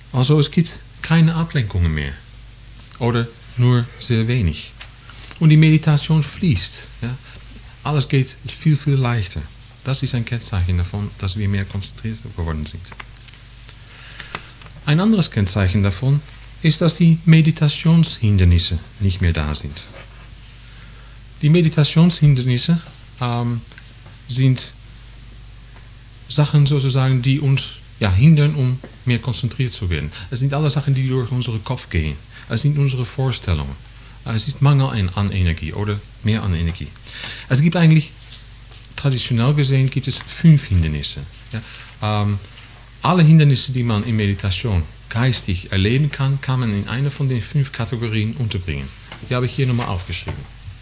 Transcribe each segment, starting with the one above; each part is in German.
Also es gibt keine Ablenkungen mehr. Oder nur sehr wenig. Und die Meditation fließt. Ja? Alles geht viel, viel leichter. Das ist ein Kennzeichen davon, dass wir mehr konzentriert geworden sind. Ein anderes Kennzeichen davon ist, dass die Meditationshindernisse nicht mehr da sind. Die Meditationshindernisse sind Sachen sozusagen, die uns hindern, um mehr konzentriert zu werden. Es sind alle Sachen, die durch unseren Kopf gehen. Es sind unsere Vorstellungen. Es ist Mangel an Energie oder mehr an Energie. Es gibt eigentlich, traditionell gesehen, gibt es 5 Hindernisse. Ja? Alle Hindernisse, die man in Meditation geistig erleben kann, kann man in eine von den 5 Kategorien unterbringen. Die habe ich hier nochmal aufgeschrieben.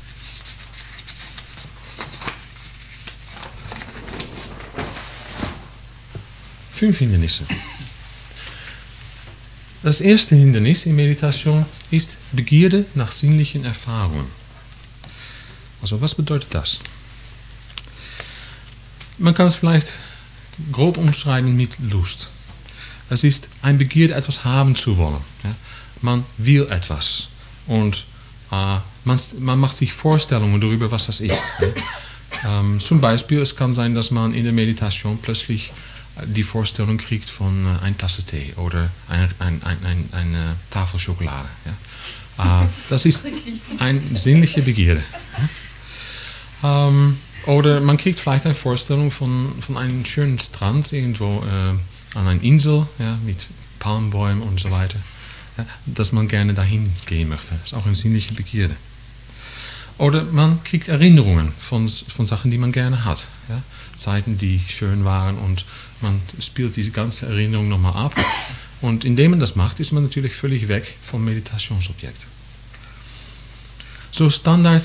5 Hindernisse. Das erste Hindernis in Meditation ist Begierde nach sinnlichen Erfahrungen. Also was bedeutet das? Man kann es vielleicht grob umschreiben mit Lust. Es ist ein Begierde, etwas haben zu wollen. Ja? Man will etwas und man macht sich Vorstellungen darüber, was das ist. Ja? Zum Beispiel, es kann sein, dass man in der Meditation plötzlich die Vorstellung kriegt von einer Tasse Tee oder eine Tafel Schokolade. Ja? Das ist eine sinnliche Begierde. Oder man kriegt vielleicht eine Vorstellung von einem schönen Strand irgendwo an einer Insel, ja, mit Palmbäumen und so weiter, ja, dass man gerne dahin gehen möchte. Das ist auch eine sinnliche Begierde. Oder man kriegt Erinnerungen von Sachen, die man gerne hat. Ja? Zeiten, die schön waren, und man spielt diese ganze Erinnerung nochmal ab. Und indem man das macht, ist man natürlich völlig weg vom Meditationsobjekt. So Standard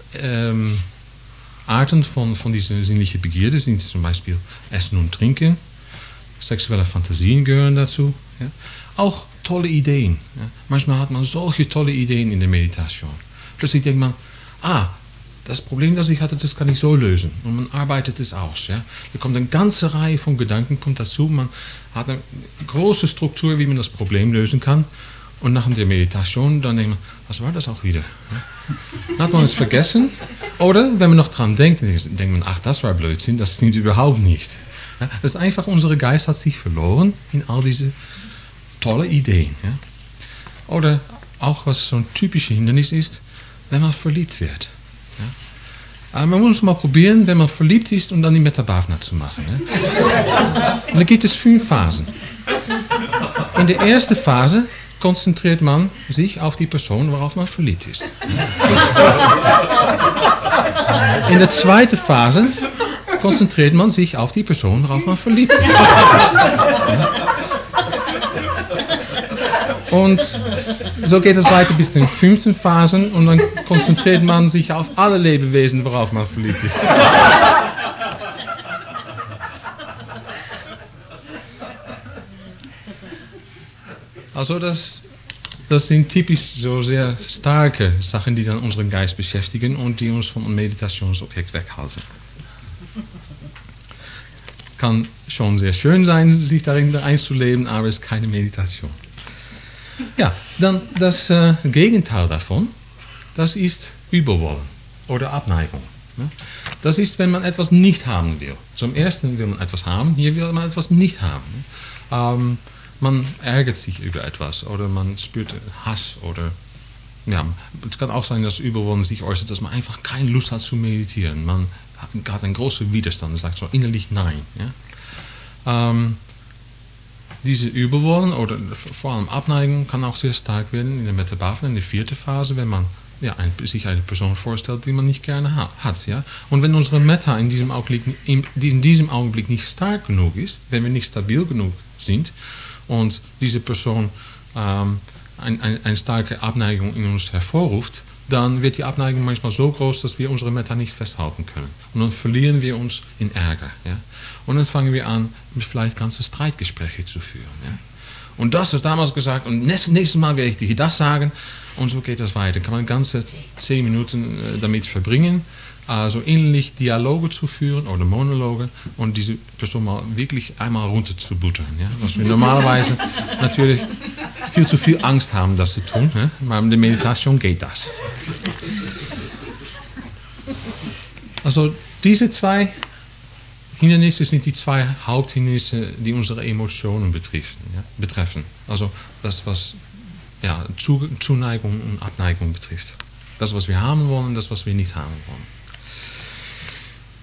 Arten von dieser sinnlichen Begierde sind zum Beispiel Essen und Trinken. Sexuelle Fantasien gehören dazu. Ja? Auch tolle Ideen. Ja? Manchmal hat man solche tolle Ideen in der Meditation. Plötzlich denkt man, das Problem, das ich hatte, das kann ich so lösen. Und man arbeitet es aus. Ja? Da kommt eine ganze Reihe von Gedanken kommt dazu. Man hat eine große Struktur, wie man das Problem lösen kann. Und nach der Meditation, dann denkt man, was war das auch wieder? Ja? Dann hat man es vergessen. Oder wenn man noch dran denkt, dann denkt man, das war Blödsinn, das stimmt überhaupt nicht. Ja? Das ist einfach, unser Geist hat sich verloren in all diese tolle Ideen. Ja? Oder auch, was so ein typisches Hindernis ist, wenn man verliebt wird. Ja? Man muss es mal probieren, wenn man verliebt ist, und dann die Metta-Bhavana zu machen. Ja? Und da gibt es 5 Phasen. In der ersten Phase konzentriert man sich auf die Person, worauf man verliebt ist. In der zweiten Phase konzentriert man sich auf die Person, worauf man verliebt ist. Und so geht es weiter bis zur 5. Phase, und dann konzentriert man sich auf alle Lebewesen, worauf man verliebt ist. Also das sind typisch so sehr starke Sachen, die dann unseren Geist beschäftigen und die uns vom Meditationsobjekt weghalten. Kann schon sehr schön sein, sich darin einzuleben, aber es ist keine Meditation. Ja, dann das Gegenteil davon, das ist Überwollen oder Abneigung. Das ist, wenn man etwas nicht haben will. Zum ersten will man etwas haben, hier will man etwas nicht haben. Man ärgert sich über etwas oder man spürt Hass oder es kann auch sein, dass Überwollen sich äußert, dass man einfach keine Lust hat zu meditieren. Man hat einen großen Widerstand und sagt so innerlich Nein. Ja? Diese Überwollen oder vor allem Abneigung kann auch sehr stark werden in der Metta-Bhavana, in der 4. Phase, wenn man sich eine Person vorstellt, die man nicht gerne hat. Ja? Und wenn unsere Metta in diesem Augenblick nicht stark genug ist, wenn wir nicht stabil genug sind und diese Person eine starke Abneigung in uns hervorruft, dann wird die Abneigung manchmal so groß, dass wir unsere Metta nicht festhalten können. Und dann verlieren wir uns in Ärger. Ja? Und dann fangen wir an, vielleicht ganze Streitgespräche zu führen. Ja? Und das ist damals gesagt, und nächstes Mal werde ich dir das sagen. Und so geht das weiter. Kann man ganze 10 Minuten damit verbringen, also innerlich Dialoge zu führen oder Monologe und diese Person mal wirklich einmal runter zu buttern. Ja? Was wir normalerweise natürlich viel zu viel Angst haben, das zu tun. Ja? Maar in der Meditation geht das. Also diese 2 Hindernisse sind die 2 Haupthindernisse, die unsere Emotionen betreffen. Also das, was Zuneigung und Abneigung betrifft. Das, was wir haben wollen, das, was wir nicht haben wollen.